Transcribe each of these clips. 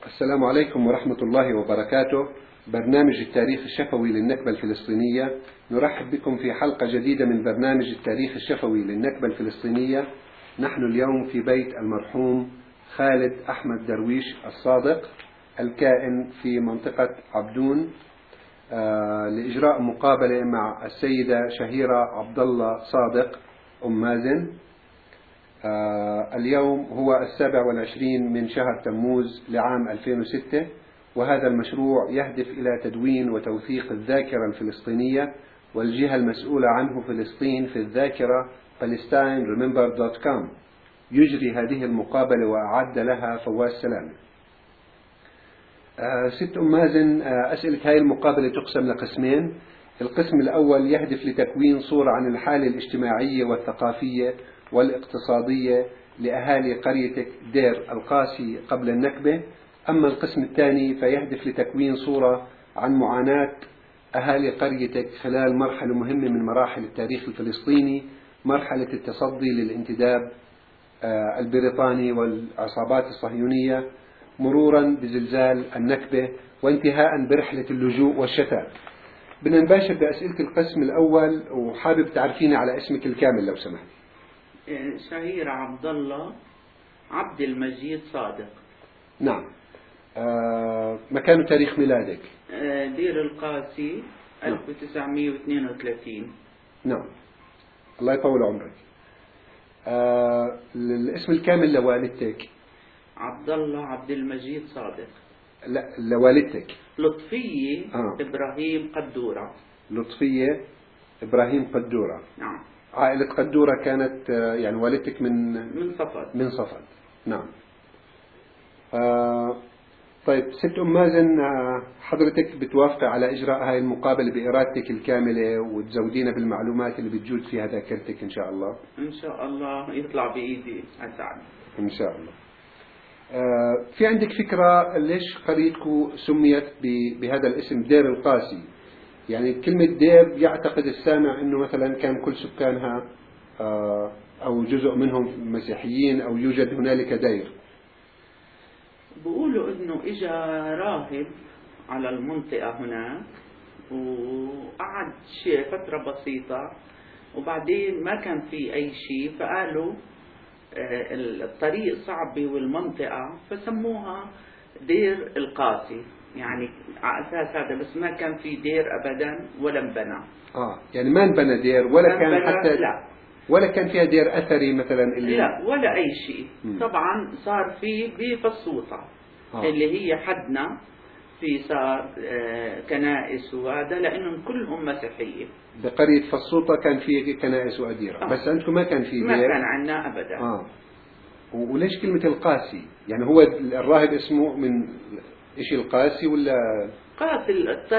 السلام عليكم ورحمة الله وبركاته. برنامج التاريخ الشفوي للنكبة الفلسطينية، نرحب بكم في حلقة جديدة من برنامج التاريخ الشفوي للنكبة الفلسطينية. نحن اليوم في بيت المرحوم خالد أحمد درويش الصادق الكائن في منطقة عبدون لإجراء مقابلة مع السيدة شهيرة عبد الله صادق أم مازن. اليوم هو 27 من شهر تموز لعام 2006، وهذا المشروع يهدف إلى تدوين وتوثيق الذاكرة الفلسطينية، والجهة المسؤولة عنه فلسطين في الذاكرة palestineremember.com. يجري هذه المقابلة وأعد لها فواز سلامة. ست أم مازن، أسئلة هذه المقابلة تقسم لقسمين. القسم الأول يهدف لتكوين صورة عن الحالة الاجتماعية والثقافية والاقتصادية لأهالي قريتك دير القاسي قبل النكبة. أما القسم الثاني فيهدف لتكوين صورة عن معاناة أهالي قريتك خلال مرحلة مهمة من مراحل التاريخ الفلسطيني، مرحلة التصدي للانتداب البريطاني والعصابات الصهيونية، مرورا بزلزال النكبة، وانتهاء برحلة اللجوء والشتات. بدنا نباشر بأسئلة القسم الأول، وحابب تعرفيني على اسمك الكامل لو سمحت. شهيرة عبد الله عبد المجيد صادق. نعم. مكان تاريخ ميلادك؟ دير القاسي 1932. نعم، الله يطول عمرك. الاسم الكامل لوالدتك؟ عبد الله عبد المجيد صادق. لا، لوالدتك. لطفية إبراهيم قدورة. لطفية إبراهيم قدورة. نعم. عائلة قدورة كانت يعني والدتك من صفد. من صفد. نعم. طيب ست أم مازن، حضرتك بتوافق على إجراء هاي المقابلة بإرادتك الكاملة وتزودينا بالمعلومات اللي بتجود فيها ذاكرتك إن شاء الله؟ إن شاء الله يطلع بإيدي أسعد. إن شاء الله. في عندك فكرة ليش قريتكم سميت بهذا الاسم دير القاسي؟ يعني كلمة دير يعتقد السامع أنه مثلا كان كل سكانها أو جزء منهم مسيحيين أو يوجد هنالك دير. بقولوا أنه إجا راهب على المنطقة هناك وقعد فترة بسيطة، وبعدين ما كان في أي شيء، فقالوا الطريق صعبة والمنطقة، فسموها دير القاسي، يعني على أساس هذا، بس ما كان في دير أبدا ولا انبنى. يعني ما انبنى دير ولا كان حتى لا، ولا كان فيها دير أثري مثلا لا ولا أي شيء. طبعا صار في بفصوطة اللي هي حدنا في، صار كنائس وهذا، لأنهم كلهم مسيحية. بقرية فصوطة كان في كنائس وأديرة. بس أنتم ما كان في دير؟ ما كان عندنا أبدا. وليش كلمة القاسي؟ يعني هو الراهب اسمه من إيش القاسي ولا قاسي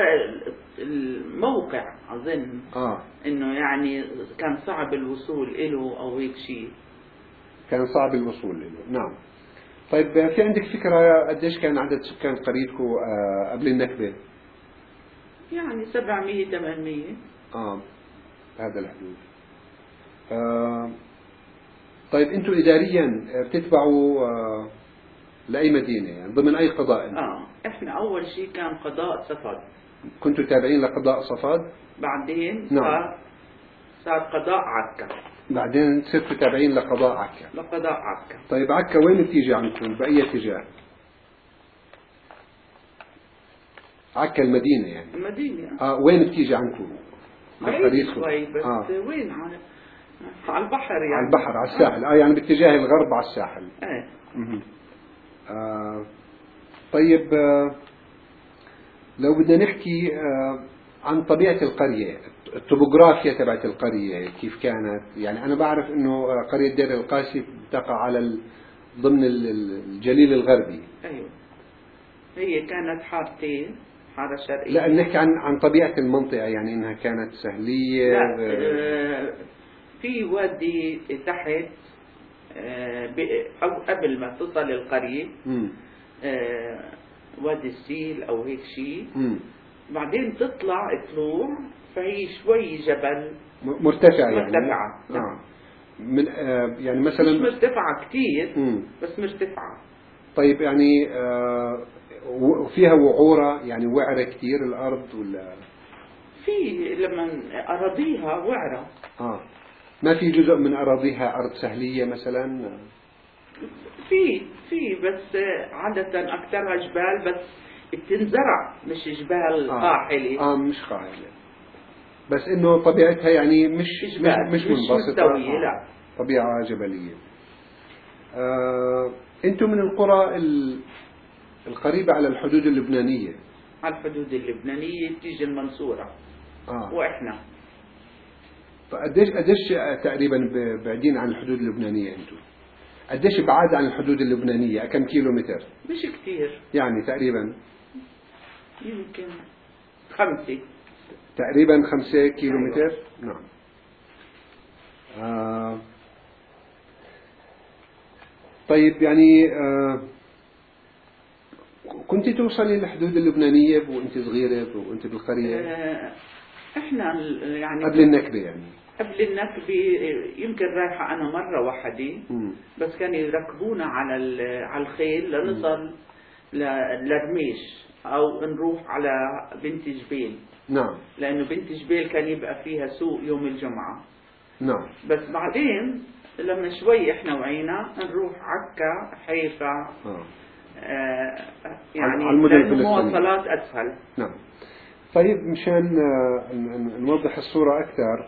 الموقع أظن. إنه يعني كان صعب الوصول إله أو هيك شيء. كان صعب الوصول له. نعم. طيب في عندك فكرة قديش كان عدد سكان قريتكم قبل النكبة؟ يعني 700-800. هذا الحدود. طيب أنتم إداريا بتتبعوا لأي مدينة، يعني ضمن أي قضاء؟ إحنا أول شيء كان قضاء صفد. كنتوا تابعين لقضاء صفد؟ بعدين نعم. صار قضاء عكا. بعدين صرتوا تابعين لقضاء عكا. لقضاء عكا. طيب عكا وين بتيجي عنكم؟ بأي اتجاه؟ عكا المدينة يعني؟ المدينة. وين بتيجي عنكم؟ بعيد شوي بس. وين على البحر يعني. على البحر، على الساحل. يعني باتجاه الغرب على الساحل. طيب لو بدنا نحكي عن طبيعة القرية، الطبوغرافيا تبعت القرية كيف كانت؟ يعني أنا بعرف إنه قرية دير القاسي تقع على ضمن الجليل الغربي. أيوة، هي كانت حارتين، حارة شرقية. لا، نحكي عن طبيعة المنطقة، يعني إنها كانت سهلية. لا، في وادي تحت أو قبل ما تصل القرية، وادي السيل أو هيك شيء. بعدين تطلع طلوع، فهي شوي جبل مرتفع يعني. مرتفعة. من يعني مثلا مش مرتفعة كتير، بس مرتفعة. طيب يعني فيها وعورة، يعني وعرة كثير الأرض ولا؟ في لما أراضيها وعرة. ما في جزء من أراضيها أرض سهلية مثلا؟ في بس عادة أكثرها جبال، بس بتنزرع، مش جبال قاحلة. مش قاحلة، بس إنه طبيعتها يعني مش منبسطة، مستوية، لا طبيعة جبلية. أنتم من القرى القريبة على الحدود اللبنانية. على الحدود اللبنانية تيجي المنصورة. وإحنا فقديش تقريبا بعيدين عن الحدود اللبنانية أنتم؟ قديش بعاد عن الحدود اللبنانية؟ كم كيلو متر؟ مش كتير، يعني تقريبا يمكن 5 تقريبا 5 كيلو متر. نعم. طيب يعني كنت توصلي للحدود اللبنانية وانت صغيرة وانت بالقرية؟ احنا يعني قبل النكبة، يعني قبل النكبة يمكن رايحة أنا مرة واحدة، بس كانوا يركبونا على الخيل لنصل لرميش أو نروح على بنت جبيل. نعم. لأنه بنت جبيل كان يبقى فيها سوق يوم الجمعة. نعم. بس بعدين لما شوي احنا وعينا نروح عكا، حيفا، يعني لأنه مواصلات أسهل. نعم. طيب مشان نوضح الصورة أكثر،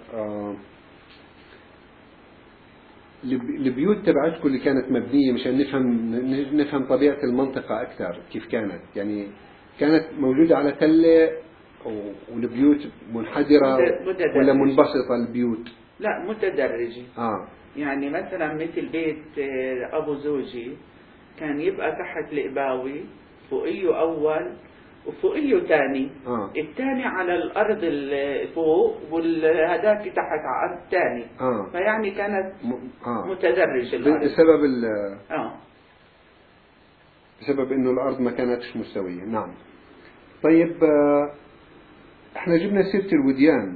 البيوت تبعتكم اللي كانت مبنية، مشان نفهم طبيعة المنطقة أكثر كيف كانت، يعني كانت موجودة على تلة والبيوت منحدرة ولا منبسطة البيوت؟ لا، متدرجة. يعني مثلا مثل بيت أبو زوجي كان يبقى تحت القباوي، فوقيه أول وفوقيه ثاني. الثاني على الأرض فوق والهداك تحت على الأرض ثاني. فيعني كانت متدرجة الأرض بسبب إنه الأرض ما كانتش مستوية. نعم. طيب احنا جبنا سيرة الوديان،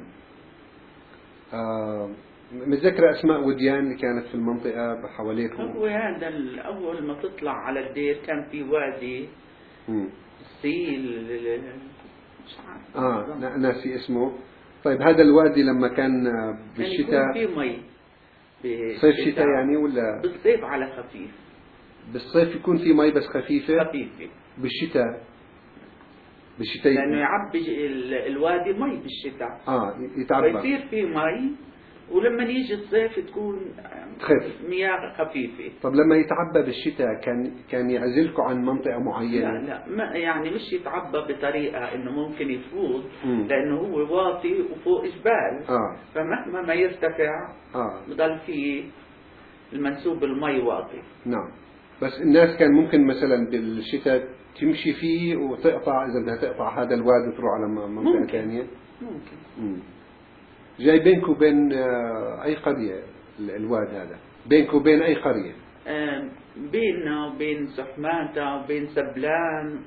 متذكرة أسماء وديان اللي كانت في المنطقة حواليكم؟ هو هذا أول ما تطلع على الدير كان في وادي سيل، مش عارف ناسي اسمه. طيب هذا الوادي لما كان بالشتاء كان يكون فيه مي، صيف شتاء يعني ولا بالصيف على خفيف؟ بالصيف يكون في مي بس خفيفة. بالشتاء لأنه يعبي الوادي مي بالشتاء. يتعبى، فيصير في مي، ولما يجي الصيف تكون مياه خفيفة. طب لما يتعبى بالشتاء كان يعزلكم عن منطقة معينة؟ لا يعني مش يتعبى بطريقة انه ممكن يفوض، لانه هو واطي وفوق جبال. فمهما ما يرتفع بضل فيه المنسوب المي واطي. نعم. بس الناس كان ممكن مثلا بالشتاء تمشي فيه وتقطع، إذا بدها تقطع هذا الواد وتروح على منطقة ثانية. ممكن. جاي بينك وبين أي قرية الواد هذا؟ بينك وبين أي قرية؟ بيننا وبين سحماتة وبين سبلان.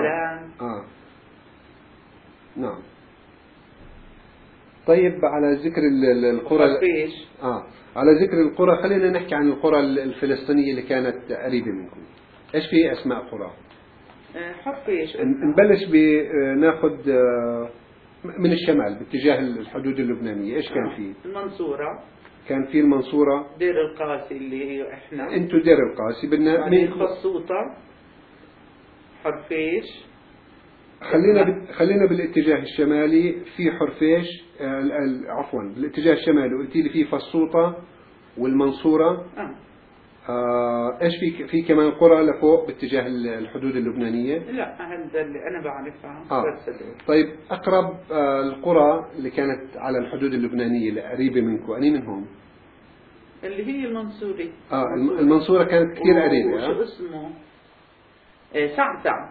نعم. طيب على ذكر القرى، على ذكر القرى خلينا نحكي عن القرى الفلسطينية اللي كانت قريبة منكم. ايش في اسماء قرى؟ حرفيش. نبلش بناخذ من الشمال باتجاه الحدود اللبنانية. ايش كان في؟ المنصورة. كان في المنصورة، دير القاسي اللي هي احنا. انتو دير القاسي. بدنا من فصوطة، حرفيش. خلينا بالاتجاه الشمالي. في حرفيش، عفوا بالاتجاه الشمالي قلتي لي في فصوطة والمنصورة. ايش في كمان قرى لفوق باتجاه الحدود اللبنانية؟ لا، هذا اللي انا بعرفها. طيب اقرب القرى اللي كانت على الحدود اللبنانية اللي قريبة منكم اني منهم؟ اللي هي المنصورة. المنصورة كانت كثير قريبة. شو اسمه؟ سعسع.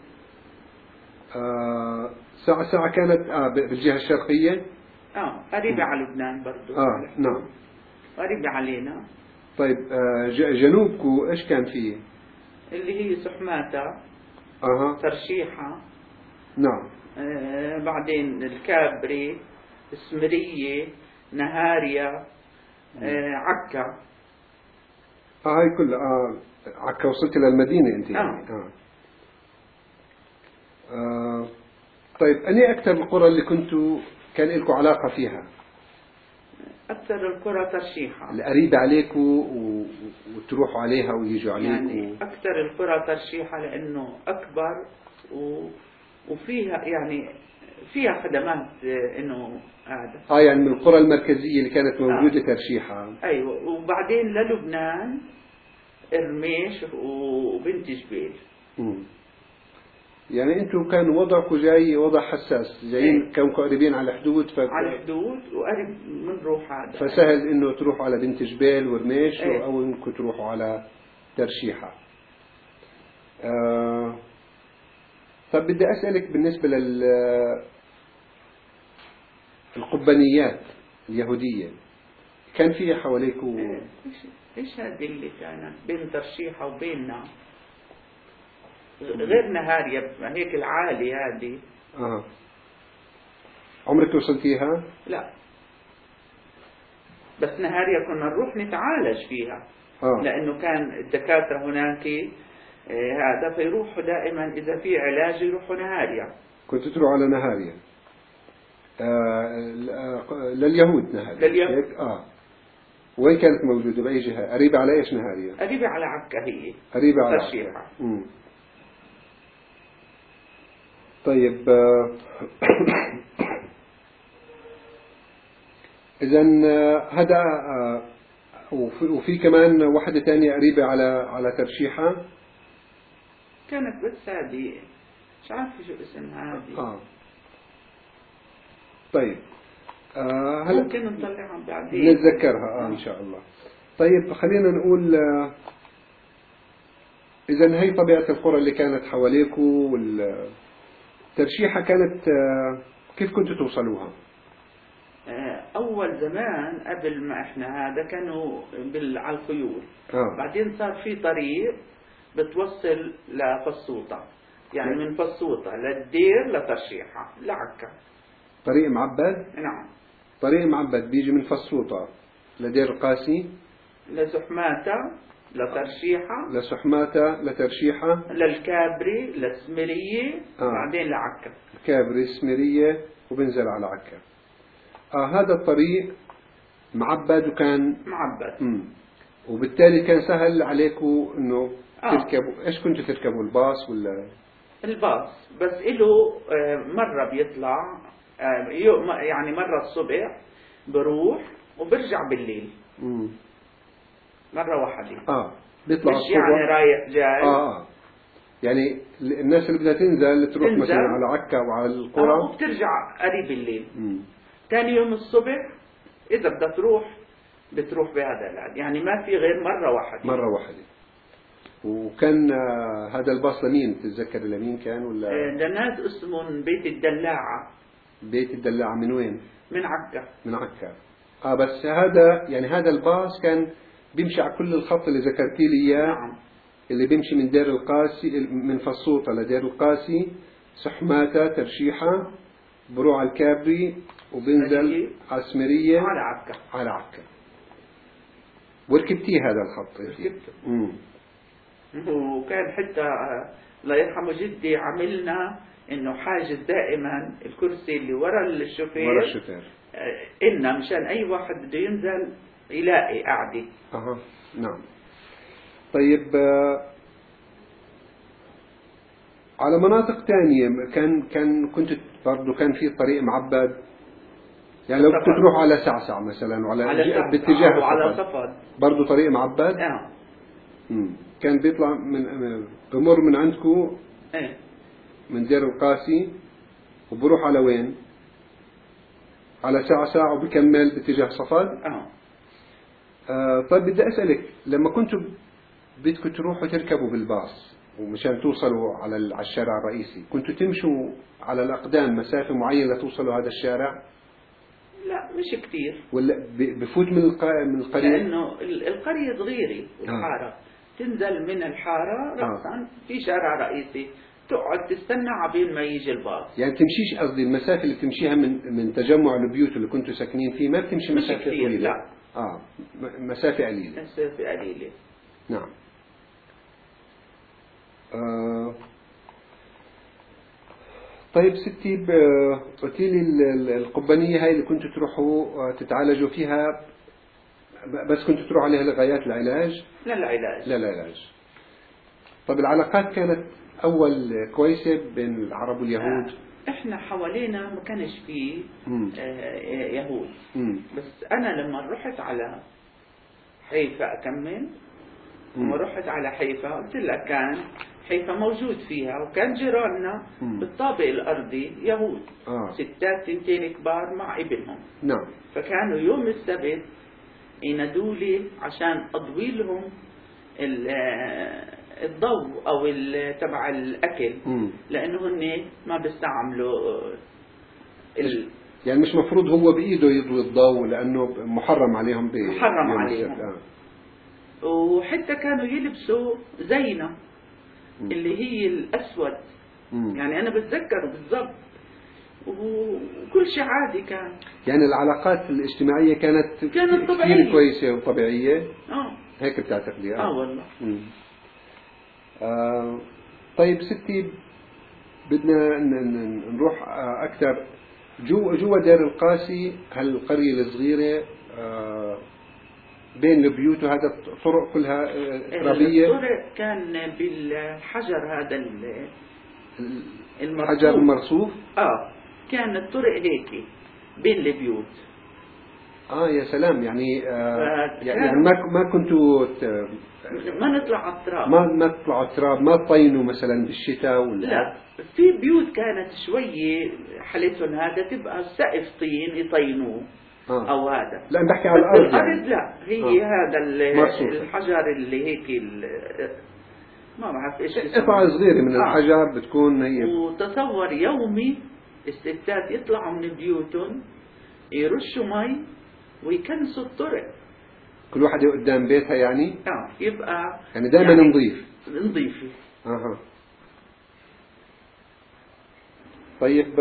سعسع كانت بالجهة الشرقية. قريبة على لبنان برضو. نعم. قريبة علينا. طيب جنوبكم ايش كان فيه؟ اللي هي سحماتة. ترشيحة. نعم. بعدين الكابري، اسمرية، نهاريا، عكا. هاي كلها عكا وصلت إلى المدينة أنت يعني. طيب أني أكثر القرى اللي كان لكم علاقة فيها؟ أكثر القرى ترشيحة، القريبة عليكم وتروحوا عليها ويجوا عليكم يعني أكثر القرى ترشيحة لأنه أكبر وفيها يعني فيها خدمات إنه هذا. يعني من القرى المركزية اللي كانت موجودة ترشيحة. أيوة، وبعدين للبنان رميش وبنت جبيل. يعني انتم كان وضعكم جاي وضع حساس، جايين كونكم قريبين على الحدود على الحدود وقريب من روح هذا، فسهل انه تروحوا على بنت جبيل ورميش او انكم تروحوا على ترشيحة. طب بدي اسألك بالنسبة القبانيات اليهودية كان فيها حواليكم؟ ايش هذه اللي كانت بين ترشيحة وبيننا غير نهاريا هيك العالي هذه؟ عمرك وصلتيها؟ لا، بس نهاريا كنا نروح نتعالج فيها. لأنه كان الدكاترة هناك هذا فيروحوا دائما إذا في علاج يروحوا نهاريا. كنت تروح على نهاريا؟ لليهود نهاريا؟ لليهود. وين كانت موجودة؟ بأي جهة؟ قريبة على إيش نهاريا؟ قريبة على عكا، هي قريبة على ترشيحة. طيب إذا هذا وفي كمان واحدة تانية قريبة على ترشيحة كانت بس هذه مش عارفة شو اسمها هذه. طيب ممكن نطلعها بعدين نتذكرها إن شاء الله. طيب خلينا نقول إذا هي طبيعة القرى اللي كانت حواليكم. والترشيحة كانت كيف كنتوا توصلوها؟ أول زمان قبل ما إحنا هذا كانوا على الخيول. بعدين صار في طريق بتوصل لفصوطة، يعني من فصوطة للدير لترشيحة لعكا. طريق معبد؟ نعم، طريق معبد بيجي من فصوطة لدير القاسي، لزحماتة، لترشيحة، لسحماتة، لترشيحة، للكابري، لسمرية، بعدين لعكا. كابري، سمرية، وبنزل على عكا. هذا الطريق معبد وكان معبد. وبالتالي كان سهل عليكم انه تركبوا. ايش كنتوا تركبوا؟ الباص ولا؟ الباص، بس له مرة بيطلع يعني مرة الصبح بروح وبرجع بالليل. مرة واحدة. بيطلع مش يعني رايح جاي. يعني الناس اللي بدها تنزل تروح مثلا على عكا وعلى القرى وبترجع قريب الليل. ثاني يوم الصبح إذا بدها بتروح بهذا العد، يعني ما في غير مرة واحدة. وكان هذا الباص لمين تتذكر؟ لمين كان؟ ولا لناس اسمهم بيت الدلاعة. بيت الدلاعة من وين؟ من عكا. من عكا. بس هذا الباص كان بيمشي على كل الخط اللي ذكرتي لي اياه. نعم. اللي بيمشي من دير القاسي، من فصوطة لدير القاسي، سحماتة، ترشيحة، بروح على الكابري، وبنزل على سمرية، على عكا. وركبتيه هذا الخط؟ ركبته. وكان حتى الله يرحمه جدي عملنا انه حاجز دائما الكرسي اللي ورا الشوفير إنه مشان اي واحد بده ينزل يلاقي قاعدة. نعم. طيب على مناطق تانية كنت برضو كان في طريق معبد، يعني لو كنت تروح على سعسع مثلا وعلى باتجاه على صفد برضو طريق معبد. كان بيطلع بمر من عندكم من دير القاسي وبروح على وين؟ على سعسع وبكمل باتجاه صفد. طيب بدي أسألك، لما كنتوا بدكم تروحوا تركبوا بالباص ومشان توصلوا على الشارع الرئيسي، كنتوا تمشوا على الأقدام مسافة معينة لتوصلوا هذا الشارع؟ لا مش كثير. ولا بفوت من القرية؟ لأنه القرية صغيرة والحارة تنزل من الحارة رأسا في شارع رئيسي، تقعد تستنى عبين ما يجي الباص. يعني تمشيش، قصدي المسافة اللي تمشيها من تجمع البيوت اللي كنتوا ساكنين فيه ما بتمشي مسافة طويلة؟ لا. مسافة قليلة. مسافة قليلة. نعم. طيب ستي، قلتي لي القبانية هاي اللي كنتوا تروحوا تتعالجوا فيها، بس كنتوا تروحوا عليها لغايات العلاج؟ لا العلاج. لا العلاج. طيب العلاقات كانت أول كويسة بين العرب واليهود؟ احنا حوالينا ما كانش فيه يهود. بس أنا لما رحت على حيفا أكمل، لما رحت على حيفا قلت لك كان حيفا موجود فيها، وكان جيراننا بالطابق الأرضي يهود. ستات تنتين كبار مع ابنهم. نعم. فكانوا يوم السبت ينادولي عشان أضوي لهم الضوء أو تبع الأكل، لأنه هن ما بيستعملوا يعني مش مفروض هو بإيده يضوي الضوء، لأنه محرم عليهم محرم عليهم. وحتى كانوا يلبسوا زينة اللي هي الأسود. يعني أنا بتذكر بالضبط، وكل شيء عادي كان. يعني العلاقات الاجتماعية كانت طبيعية، كثير كويسة وطبيعية. هيك بتعتقدي؟ والله. طيب ستي، بدنا نروح أكثر جوا دير القاسي، هالقرية الصغيرة، بين البيوت وهذا الطرق كلها ترابية. الطرق كان بالحجر هذا المرصوف. الحجر المرصوف. كان الطرق هيك بين البيوت. يا سلام. يعني يعني ما كنتوا ما نطلع على التراب. ما تطلعوا التراب، ما تطينوا مثلا بالشتاء ولا؟ لا، في بيوت كانت شوية حالتهم هذا تبقى سقف طين يطينوه. أو هذا. لا بحكي على الأرض يعني. لا هي هذا الحجر اللي هيك ما بعرف ايش اسمه، قطعة صغيرة من الحجر بتكون هي. وتصور يومي الستات يطلعوا من بيوتهم يرشوا مي ويكنسوا الطرق، كل واحدة قدام بيتها يعني. يبقى يعني دائما نظيف. طيب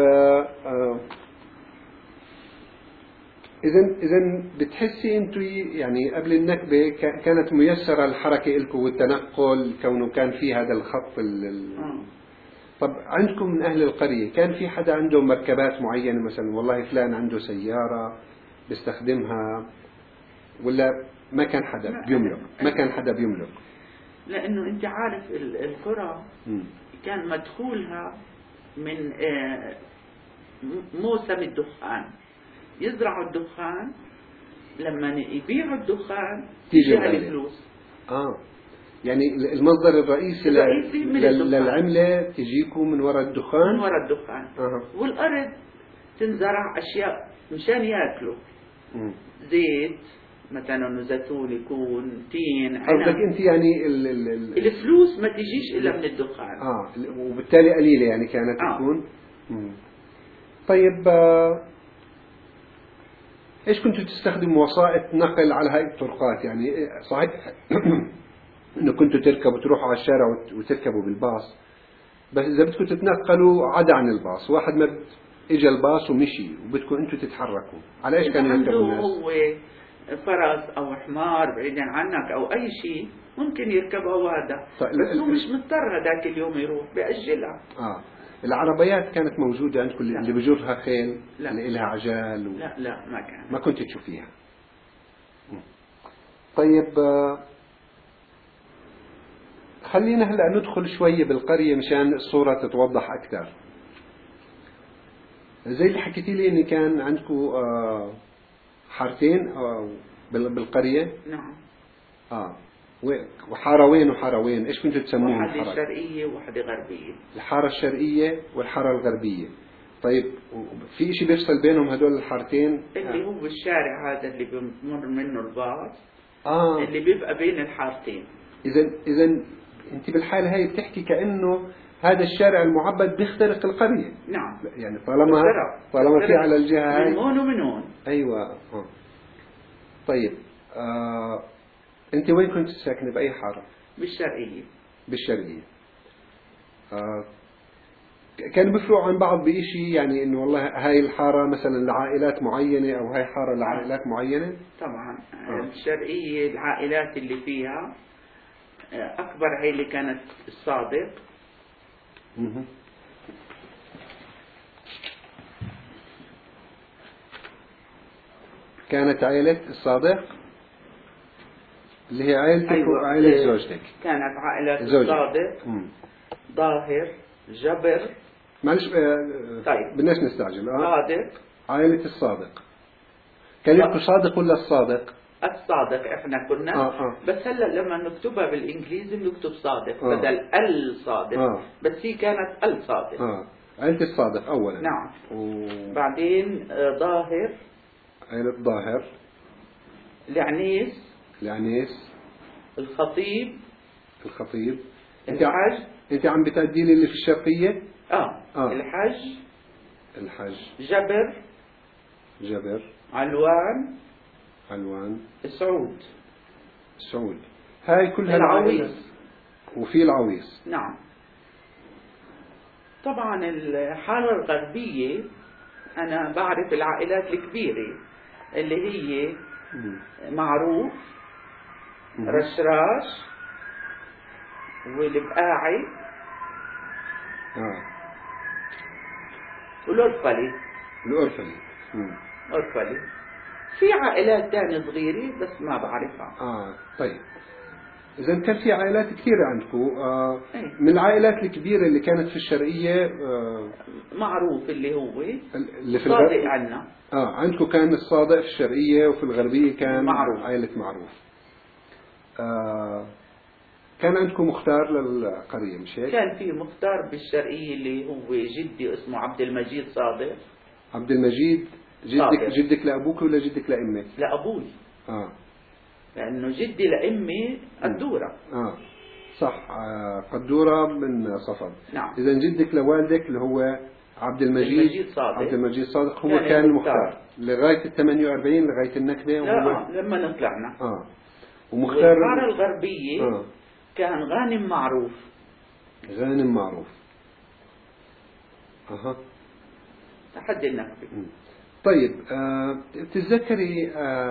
إذا بتحسي أنتوا يعني قبل النكبة كانت ميسرة الحركة لكم والتنقل، كونه كان في هذا الخط طب عندكم من أهل القرية كان في حدا عنده مركبات معينة، مثلا والله فلان عنده سيارة بيستخدمها، ولا ما كان حدا بيملك؟ ما كان حدا بيملك، لأنه أنت عارف القرى كان مدخولها من موسم الدخان، يزرعوا الدخان، لما يبيعوا الدخان تيجي الفلوس. يعني المصدر الرئيسي للعملة تجيكم من وراء الدخان. من وراء الدخان. والأرض تنزرع أشياء مشان يأكلوا. زيت مثلا، زيتون، يكون تين، عنب. قصدك أنت يعني الفلوس ما تجيش إلا من الدخان. وبالتالي قليلة يعني كانت تكون. طيب إيش كنتوا تستخدموا وسائط نقل على هاي الطرقات؟ يعني صحيح إنه كنتوا تركبوا تروحوا على الشارع وتركبوا بالباص، بس إذا بدكم تتنقلوا عدا عن الباص، واحد ما إجا الباص ومشي وبدكم أنتوا تتحركوا، على إيش كانوا يركبوا الناس؟ هو فرس أو حمار بعيدا عنك أو أي شيء ممكن يركبها هذا. بس هو مش مضطر هذاك اليوم يروح، بيأجلها. العربيات كانت موجودة عندكم اللي بجرها خيل، اللي لها عجال لا ما كان، ما كنت تشوفيها. طيب خلينا هلا ندخل شوية بالقرية مشان الصورة تتوضح أكثر. زي اللي حكيتي لي إن كان عندكم حارتين بالقرية. نعم. وحارة وين وحارة وين؟ إيش كنتوا تسموهم؟ واحدة شرقية وواحدة غربية. الحارة الشرقية والحارة الغربية. طيب في إشي بيفصل بينهم هدول الحارتين؟ اللي هو الشارع هذا اللي بمر منه الباص. اللي بيبقى بين الحارتين. إذا أنت بالحالة هاي بتحكي كأنه هذا الشارع المعبد بيخترق القرية. نعم. يعني طالما في على الجهة هاي من هون ومن هون. أيوة. طيب أنت وين كنت ساكنة، بأي حارة؟ بالشرقية. كانوا بيفرقوا عن بعض بإشي، يعني إنه والله هاي الحارة مثلا لعائلات معينة أو هاي حارة لعائلات معينة؟ طبعا. الشرقية العائلات اللي فيها أكبر عيلة كانت الصادق. كانت عائلة الصادق اللي هي عائلتك. أيوة. وعائلة زوجتك. كانت عائلة زوجك. الصادق، ظاهر، جبر. معلش طيب بدناش نستعجل. صادق. عائلة الصادق. كان يكتب صادق ولا الصادق؟ الصادق احنا كنا. بس هلا لما نكتبها بالانجليزي بنكتب صادق بدل الصادق. بس هي كانت الصادق. عائلة الصادق اولا. نعم. بعدين ظاهر. عائلة ظاهر. العنيس. العنيس. الخطيب. الخطيب. الحج. انت عم بتعدي لي اللي في الشرقية. الحج. الحج. جبر. جبر. علوان. علوان. السعود. السعود. هاي كلها العويس. وفي العويس. نعم. طبعا الحارة الغربية أنا بعرف العائلات الكبيرة اللي هي معروف، رشراش، والبقاعي، والأرفلي. أرفلي. في عائلات تانية صغيرة بس ما بعرفها. طيب إذا كان في عائلات كثيرة عندكم. من العائلات الكبيرة اللي كانت في الشرقية معروف اللي هو اللي في الصادق عنا. عندكم كان الصادق في الشرقية، وفي الغربية كان معروف. عائلة معروف. كان عندكم مختار للقرية مش هيك؟ كان في مختار بالشرقية اللي هو جدي اسمه عبد المجيد صادق. عبد المجيد. جدك لأبوك ولا جدك لأمك؟ لأبوي. لأنه جدي لأمي قدورة. صح. قدورة من صفد. نعم. إذا جدك لوالدك اللي هو عبد المجيد صادق. عبد المجيد صادق هو كان المختار لغاية ال 48 لغاية النكبة. لا لما طلعنا. ومختار الحارة الغربية كان غانم معروف. غانم معروف. لحد النكبة. طيب بتتذكري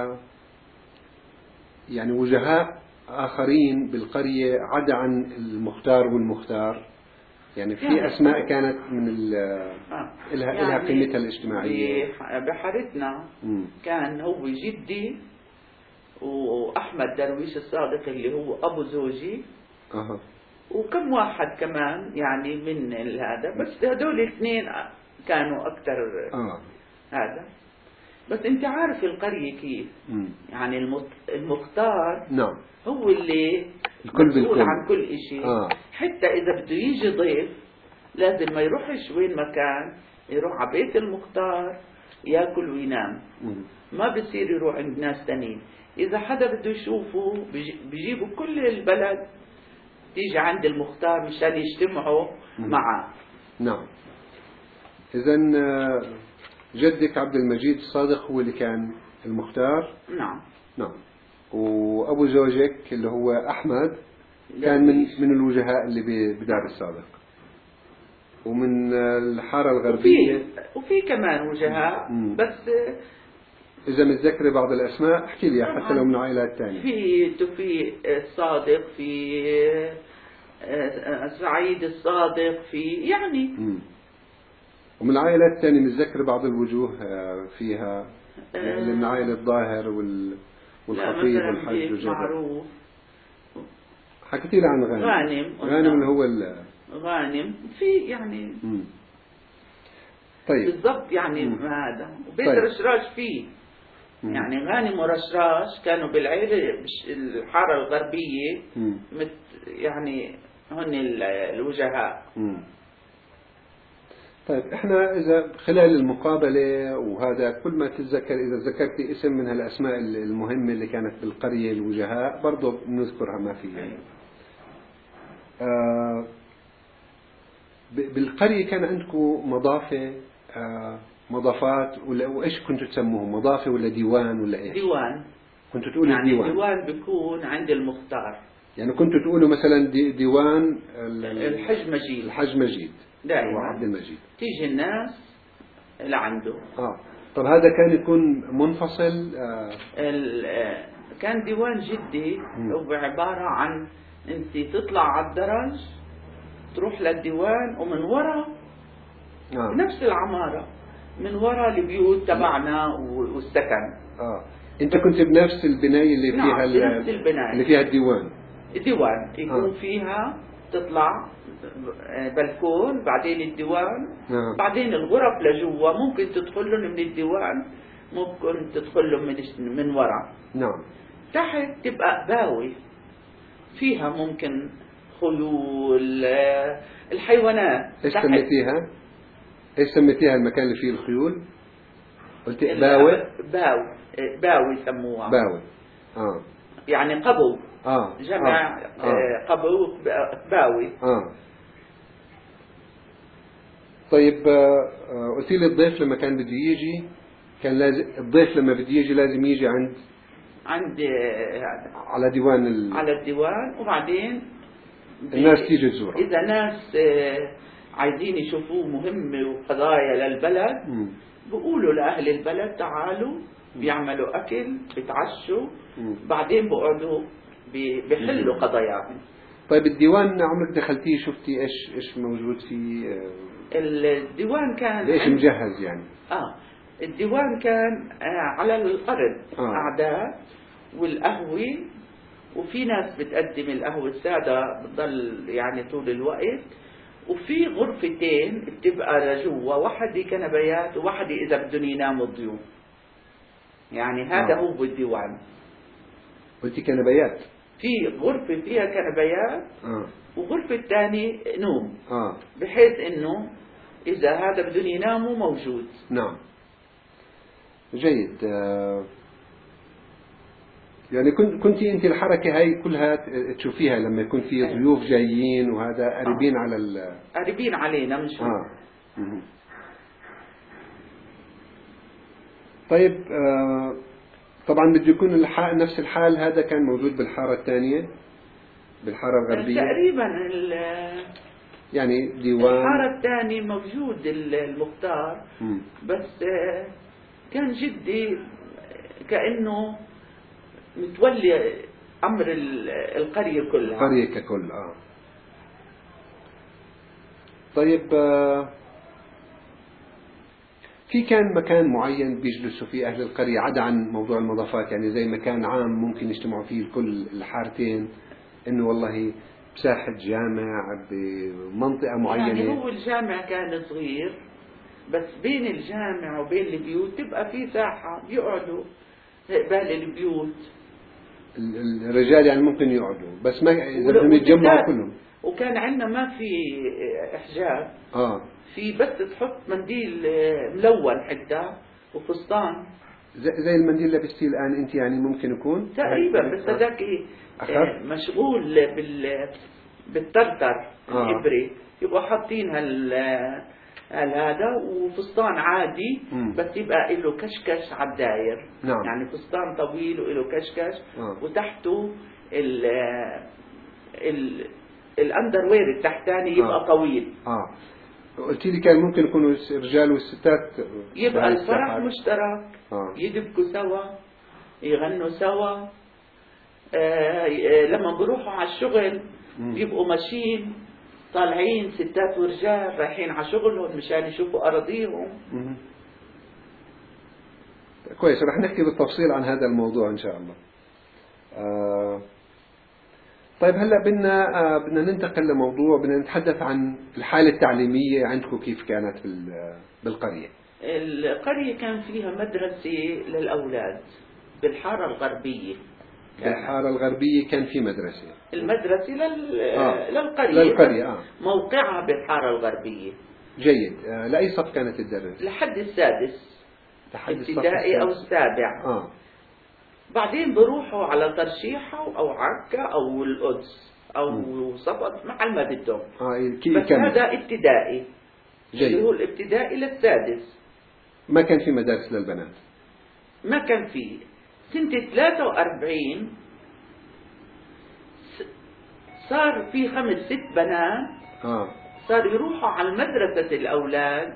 يعني وجهاء آخرين بالقرية عدا عن المختار والمختار؟ يعني في أسماء كانت من لها قيمتها الاجتماعية. بحارتنا كان هو جدي وأحمد درويش الصادق اللي هو أبو زوجي. وكم واحد كمان يعني من هذا، بس هدول الاثنين كانوا أكثر. هذا بس انت عارف القرية كيف. يعني المختار. نعم. هو اللي مسؤول عن كل اشي. حتى اذا بده يجي ضيف لازم ما يروحش وين مكان، يروح على بيت المختار ياكل وينام. ما بصير يروح عند ناس تانيين. اذا حدا بده يشوفه بيجيبوا كل البلد تيجي عند المختار مشان يجتمعوا معه. نعم. اذا جدك عبد المجيد الصادق هو اللي كان المختار. نعم. وأبو زوجك اللي هو أحمد كان من الوجهاء اللي بدار الصادق. ومن الحارة الغربية وفي كمان وجهاء. بس إذا متذكري بعض الأسماء احكي لي حتى لو من عائلات ثانية. في الصادق، في سعيد الصادق، في يعني. ومن العائلات الثانية متذكر بعض الوجوه فيها اللي من عائلة ظاهر والخطيب والحج وجبر. معروف. حكيتي لي عن غانم اللي هو غانم في يعني. طيب بالضبط يعني. هذا وبيت رشراش فيه. يعني غانم ورشراش كانوا بالعيلة الحارة الغربية. يعني هن الوجهاء. طيب احنا اذا خلال المقابلة وهذا كل ما تتذكر اذا ذكرتي اسم من هالاسماء المهمة اللي كانت بالقرية الوجهاء برضو نذكرها ما في يعني. بالقرية كان عندكم مضافة مضافات وايش كنتوا تسموهم؟ مضافة ولا ديوان ولا ايش؟ ديوان. كنتوا تقولوا يعني ديوان بيكون عند المختار. يعني كنتوا تقولوا مثلا ديوان الحج مجيد دائما عبد المجيد. تيجي الناس لعنده. طب هذا كان يكون منفصل. كان ديوان جدي هو عبارة عن انت تطلع على الدرج تروح للديوان، ومن ورا نفس العمارة، من ورا البيوت تبعنا والسكن. انت كنت بنفس البناية اللي فيها نعم، بنفس البناية اللي فيها الديوان. الديوان يكون فيها تطلع بلكون، بعدين الديوان، بعدين الغرف لجوا، ممكن تدخل لهم من الديوان، ممكن تدخل لهم من ورا. نعم. تحت تبقى باوي فيها ممكن خيول، الحيوانات. ايش سميتيها؟ ايش سميتيها المكان اللي فيه الخيول؟ قلت باوي. باوي يسموها. باوي. يعني قبو. جمع. قبو باوي. طيب، قلت لي الضيف لما كان بده يجي كان لازم، الضيف لما بده يجي لازم يجي عند على ديوان على الديوان، وبعدين الناس تيجي تزوره. إذا ناس عايزين يشوفوه مهمة وقضايا للبلد، بيقولوا لأهل البلد تعالوا، بيعملوا أكل، بيتعشوا، بعدين بقعدوا بيحلوا قضاياهم. طيب الديوان عمرك دخلتيه شفتي ايش موجود فيه؟ الديوان كان ليش مجهز يعني؟ الديوان كان على الأرض أعداد والقهوة، وفي ناس بتقدم القهوة السادة بتضل يعني طول الوقت، وفي غرفتين بتبقى لجوا، واحدة كنبيات وواحدة إذا بدهم يناموا الضيوف. يعني هذا هو بالديوان. قلتي كنبيات؟ في غرفة فيها كنبيات وغرفة ثانية نوم، بحيث إنه إذا هذا بدهم يناموا موجود. نعم. جيد. يعني كنتي أنت الحركة هاي كلها تشوفيها لما يكون في ضيوف جايين وهذا قريبين على قريبين علينا من شو. طيب، طبعا بده يكون نفس الحال هذا كان موجود بالحارة الثانية، بالحارة الغربية تقريبا. يعني ديوان الحارة الثانية موجود المختار، بس كان جدي كأنه متولي أمر القرية كلها. القرية ككل. طيب، في كان مكان معين بيجلسوا فيه أهل القرية عدا عن موضوع المضافات، يعني زي مكان عام ممكن يجتمعوا فيه كل الحارتين، إنه والله بساحة جامع بمنطقة معينة؟ يعني هو الجامع كان صغير، بس بين الجامع وبين البيوت تبقى في ساحة بيقعدوا قبال البيوت. الرجال يعني ممكن يقعدوا، بس ما إذا بدهم يتجمعوا كلهم. وكان عندنا ما في حجاب، في بس تحط منديل ملون حتى وفستان زي المنديل اللي لبستيه الآن أنت، يعني ممكن يكون تقريبا، بس هذاك مشغول بالترتر الإبرة، يبقوا حاطين هذا وفستان عادي، بس يبقى له كشكش على الداير. نعم. يعني فستان طويل وله كشكش، وتحته الاندروير التحتاني يبقى طويل. قلت لي كان ممكن يكونوا الرجال والستات يبقى الفرح مشترك، يدبكوا سوا، يغنوا سوا. لما بروحوا على الشغل بيبقوا ماشيين طالعين ستات ورجال رايحين على شغلهم مشان يشوفوا أراضيهم. كويس، رح نحكي بالتفصيل عن هذا الموضوع إن شاء الله. طيب هلا بدنا ننتقل لموضوع، بدنا نتحدث عن الحالة التعليمية عندكم كيف كانت بالقرية. القرية كان فيها مدرسة للأولاد بالحارة الغربية. بالحارة الغربية كان في مدرسة. المدرسة للقرية. موقعها بالحارة الغربية. جيد. لأي صف كانت تدرس؟ لحد السادس. ابتدائي أو السابع. بعدين بروحوا على ترشيحة أو عكا أو القدس أو صفت محل ما بدهم. بس هذا ابتدائي. اللي هو الابتدائي للسادس. ما كان في مدارس للبنات؟ ما كان في. سنة 43 صار في 5-6 بنات صار يروحوا على المدرسة الأولاد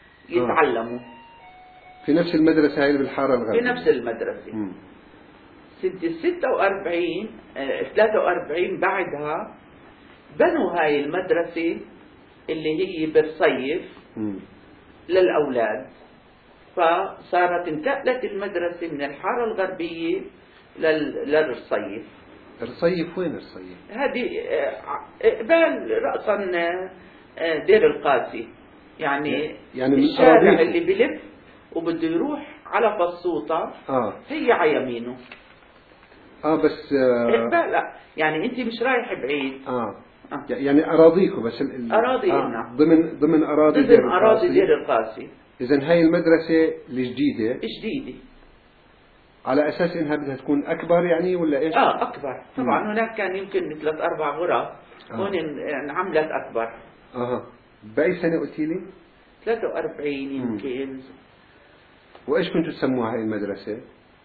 يتعلموا في نفس المدرسة هاي بالحارة الغربية. في نفس المدرسة. سنة 46 43 بعدها بنوا هاي المدرسة اللي هي بالصيف للأولاد، فصارت انتقلت المدرسة من الحارة الغربية للصيف. الرصيف وين الرصيف؟ هذه قبال رأسا دير القاسي، يعني الشارع اللي بلف وبده يروح على فصوطة هي على يمينه. بس لا يعني انت مش رايح بعيد. يعني اراضيكم، بس اراضي ضمن اراضي دير القاسي. اذا هاي المدرسة الجديدة جديدة على اساس انها بدها تكون اكبر يعني ولا ايش؟ اكبر طبعا. هناك كان يمكن 3 4 غرف، هون انعملت اكبر. بأي سنة قلتي لي؟ 43 يمكن. وايش كنتوا تسموها هاي المدرسة؟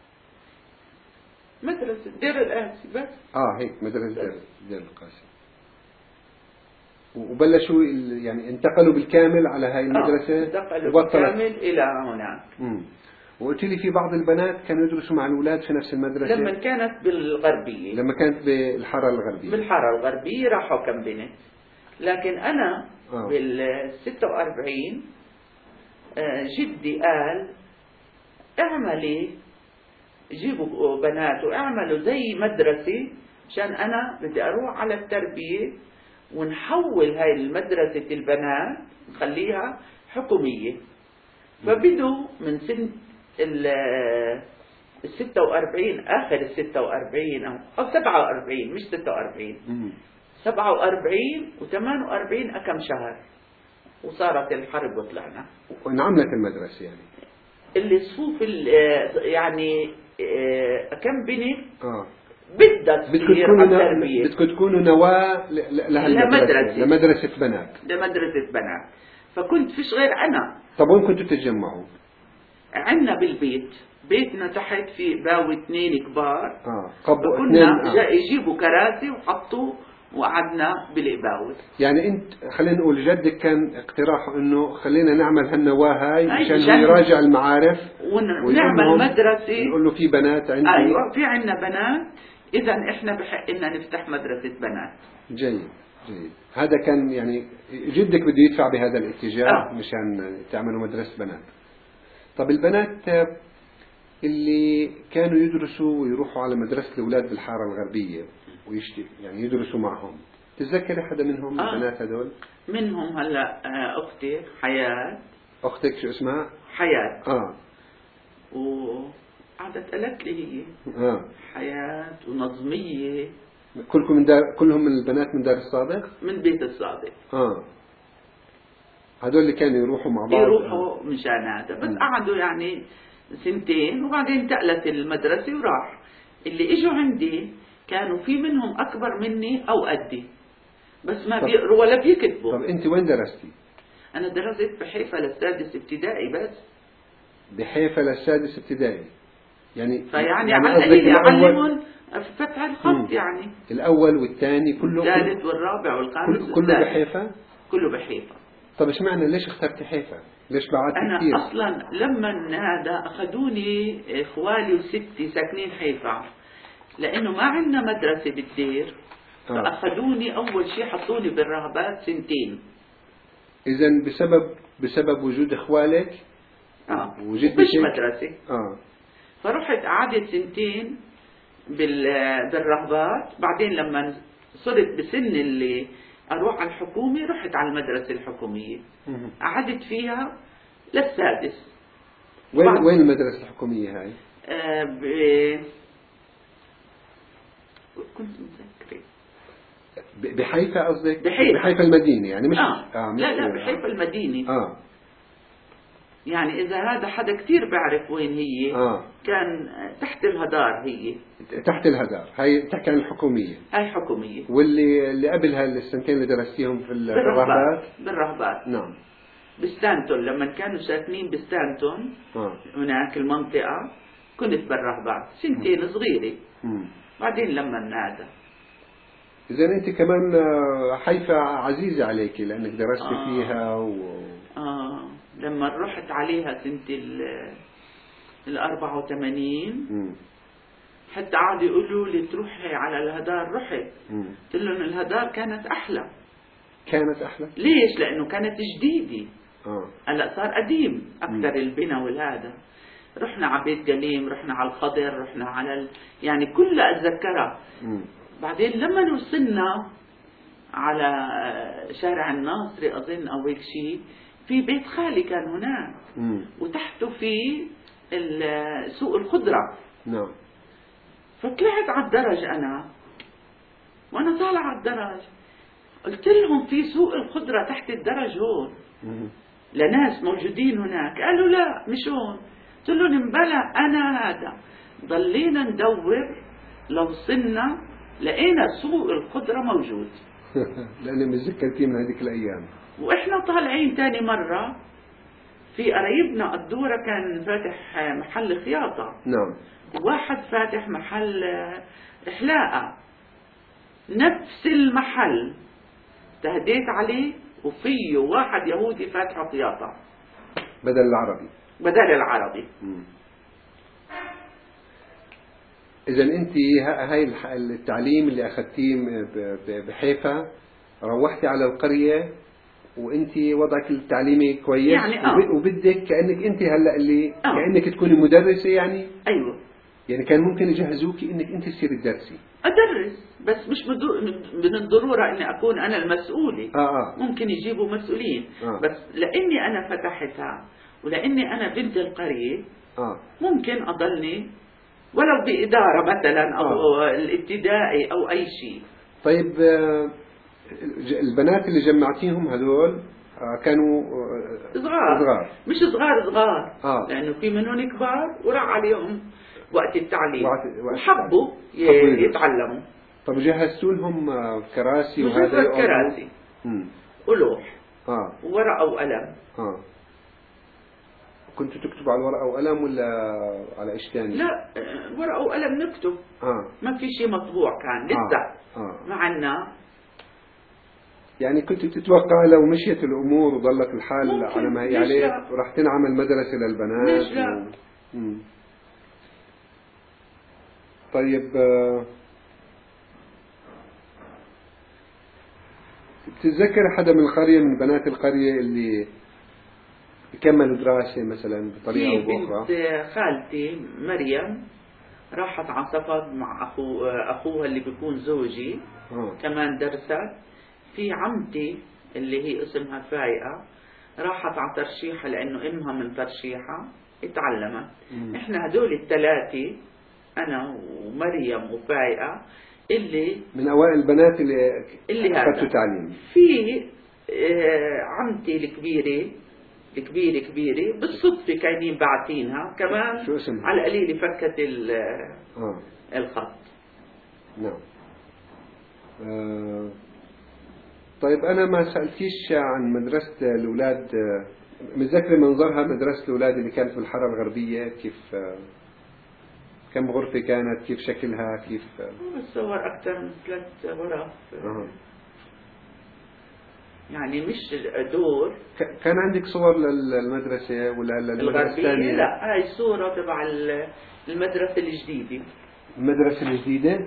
مدرسة دير القاسي بس. هيك مدرسة دير القاسي. وبلشوا يعني انتقلوا بالكامل على هاي المدرسة. انتقلوا بالكامل إلى هناك. وقلت لي في بعض البنات كانوا يدرسوا مع الأولاد في نفس المدرسة لما كانت بالغربية. لما كانت بالحارة الغربية. بالحارة الغربية راحوا كم بنت، لكن أنا بال 46 جدي قال اعملي، جيبوا بنات واعملوا زي مدرسة عشان أنا بدي أروح على التربية ونحول هاي المدرسة البنات نخليها حكومية. فبدوا من سنة 46 آخر 46 أو 47 مش 46 47 و48 أكم شهر وصارت الحرب وطلعنا. وانعملت المدرسة يعني اللي صفوف يعني كم بنت بدها تصير على التربية. بدكم تكونوا نواة لمدرسة بنات. لمدرسة بنات. فكنت فيش غير أنا. طب وين كنتوا تتجمعوا؟ عنا بالبيت، بيتنا تحت في باوي 2 كبار. كنا يجيبوا كراسي وحطوا وقعدنا بالإباوي. يعني انت خلينا نقول جدك كان اقتراحه انه خلينا نعمل هالنواه هاي عشان يراجع المعارف ونعمل مدرسة. نقول له في بنات عندي. ايوه في عنا بنات، اذا احنا بحق لنا نفتح مدرسة بنات. جيد. هذا كان يعني جدك بده يدفع بهذا الاتجاه مشان تعملوا مدرسة بنات. طب البنات اللي كانوا يدرسوا ويروحوا على مدرسة الأولاد بالحارة الغربية يعني يدرسوا معهم، تتذكري حدا منهم البنات هذول؟ منهم هلا أختي حياة. أختك شو اسمها؟ حياة. وقعدت قالت لي هي حياة ونظمية. كلكم كلهم من البنات من دار الصادق؟ من بيت الصادق. هذول اللي كانوا يروحوا مع بعض. يروحوا مشان هذا بس قعدوا يعني 2 وبعدين انتقلت المدرسة وراح. اللي اجوا عندي كانوا في منهم أكبر مني أو قدي، بس ما بيقروا ولا بيكتبوا. طب أنت وين درستي؟ أنا درست بحيفا للسادس ابتدائي بس. بحيفا للسادس ابتدائي يعني. فيعني علمهم فتح الخط يعني. الأول والثاني كله. الثالث والرابع والخامس كله بحيفا. كله بحيفا. طب إيش معنى ليش اخترت حيفا؟ ليش بعدت كثير؟ أنا أصلا لما هذا أخذوني إخوالي وستي ساكنين حيفا، لأنه ما عندنا مدرسة بالدير. فأخذوني أول شيء حطوني بالرهبات 2. إذا بسبب وجود إخوالك. مش مدرسة. فرحت قعدت 2 بالرهبات. بعدين لما صرت بسن اللي أروح على الحكومة رحت على المدرسة الحكومية. قعدت فيها للسادس. وين المدرسة الحكومية هاي؟ كنت متذكرة بحيفا قصدك؟ بحيفا المدينة يعني مش. لا بحيفا المدينة. يعني إذا هذا حدا كتير بعرف وين هي. كان تحت الهدار. هي تحت الهدار. هاي تحكي عن الحكومية. هاي حكومية. واللي قبلها السنتين اللي درستيهم في بالرهبات. نعم. بستانتون لما كانوا ساكنين بستانتون. هناك المنطقة كنت بالرهبات 2 صغيرة. بعدين لما نادى. إذا أنت كمان حيفا عزيزة عليك لأنك درست فيها لما رحت عليها سنة 84 حتى قعدوا يقولوا لي تروحي على الهدار، رحت قلت لهم الهدار كانت أحلى. كانت أحلى؟ ليش؟ لأنه كانت جديدة. هلا صار قديم أكثر البنا والهذا. رحنا على بيت جليم، رحنا على الخضر، رحنا على يعني كلها أتذكرها. بعدين لما وصلنا على شارع الناصري أظن أو هيك شيء، في بيت خالي كان هناك وتحته في سوق الخضرة. نعم. فطلعت على الدرج أنا، وأنا طالعة على الدرج قلت لهم في سوق الخضرة تحت الدرج هون لناس موجودين هناك. قالوا لا مش هون. قلت لهم بلا أنا هذا. ضلينا ندور لو وصلنا لقينا سوق الخضرة موجود. لأني متذكر فيه من هذيك الأيام. وإحنا طالعين تاني مرة في قريبنا الدورة كان فاتح محل خياطة. نعم. واحد فاتح محل حلاقة، نفس المحل تهديت عليه وفيه واحد يهودي فاتح خياطة بدل العربي. إذا أنت هاي التعليم اللي أخذتيه بحيفا روحتي على القرية وأنت وضعك التعليمي كويس يعني وبدك كأنك أنت هلا اللي كأنك تكوني مدرسة يعني. أيوة. يعني كان ممكن يجهزوكي إنك أنت تصيري تدرسي. أدرس بس مش من الضرورة إني أكون أنا المسؤولة. ممكن يجيبوا مسؤولين. بس لأني أنا فتحتها ولأني أنا بنت القرية ممكن أضلني ولو بإدارة مثلا أو الابتدائي أو أي شيء. طيب البنات اللي جمعتيهم هذول كانوا صغار. مش صغار لأنه في منهم كبار وراح عليهم وقت التعليم وحبوا يتعلموا. طب جهزتوا لهم كراسي وهذا؟ كراسي ولوح وورقة وقلم. كنتوا تكتبوا على ورقة وقلم ولا على إيش ثاني؟ لا ورقة وقلم نكتب. ما في شيء مطبوع كان لسه ما عنا. يعني كنت تتوقع لو مشيت الأمور وظلت الحال على ما هي عليه راح تنعمل مدرسة للبنات؟ ليش لا؟ طيب بتتذكر حدا من القرية من بنات القرية اللي كملوا دراسة مثلا بطريقة أو بأخرى؟ بنت خالتي مريم راحت على سفر مع أخوها اللي بيكون زوجي كمان درست. في عمتي اللي هي اسمها فايقة راحت على ترشيحة لأنه أمها من ترشيحة اتعلمت. إحنا هدول الثلاثة أنا ومريم وفايقة اللي من أوائل البنات اللي أخذتوا تعليم. في عمتي الكبيرة بالصدفة كاينين باعتينها كمان على قليل فكت الخط. نعم. طيب أنا ما سألتيش عن مدرسة الأولاد، متذكر منظرها مدرسة الأولاد اللي كانت في الحارة الغربية كيف كم غرفة كانت، كيف شكلها، كيف؟ الصور أكثر من 3 غرف. يعني مش دور. كان عندك صور للمدرسة ولا للمدرسة الثانية؟ لا هاي صورة تبع المدرسة الجديدة. المدرسة الجديدة؟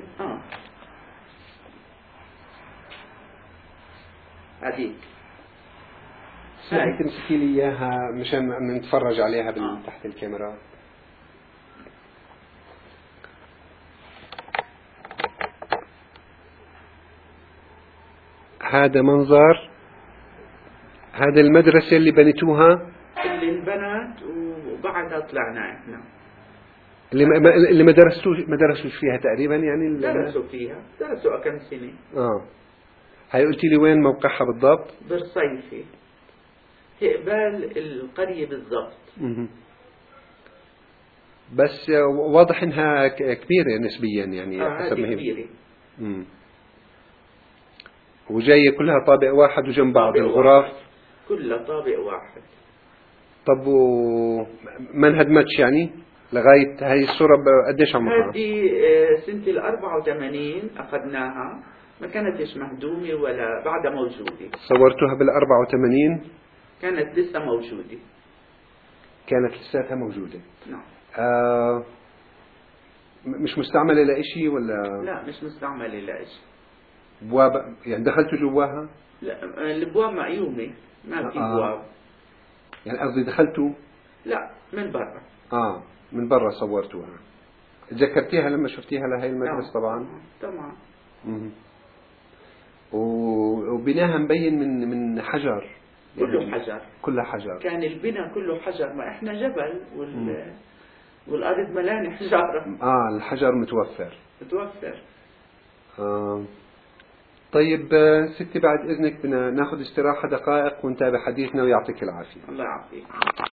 هذيك. هاي تمسكي لي إياها مشان نتفرج عليها تحت الكاميرا. هذا منظر هذا المدرسة اللي بنيتوها، اللي انبنت وبعدها طلعنا احنا اللي ما درسوش فيها تقريبا يعني. درسوا كم سنة. هاي قلتي لي وين موقعها بالضبط؟ برصيفي في قبال القرية بالضبط. بس واضح انها كبيرة نسبيا يعني حسب ما هي كبيرة. وجاية كلها طابق واحد وجنب بعض الغرف كلها طابق واحد. طب وما انهدمتش يعني لغاية هاي الصورة قديش عمرها؟ هذه سنة 84 أخذناها، ما كانتش مهدومة ولا بعدها موجودة. صورتوها 84 كانت لسه موجودة. كانت لساتها موجودة. نعم. مش مستعملة لإشي ولا؟ لا مش مستعملة لإشي. بواب يعني دخلتوا جواها؟ لا الابواب معيومة، ما في بواب. يعني قصدي دخلتوا؟ لا من برا. من برا صورتوها. تذكرتيها لما شفتيها لهي المدرسة طبعا؟ طبعا. وبناها مبين من حجر. كله حجر. كلها حجر. كان البناء كله حجر، ما احنا جبل والارض ملانة حجارة. الحجر متوفر. متوفر. طيب ستي بعد اذنك بدنا ناخذ استراحة دقائق ونتابع حديثنا ويعطيك العافية. الله يعافيك.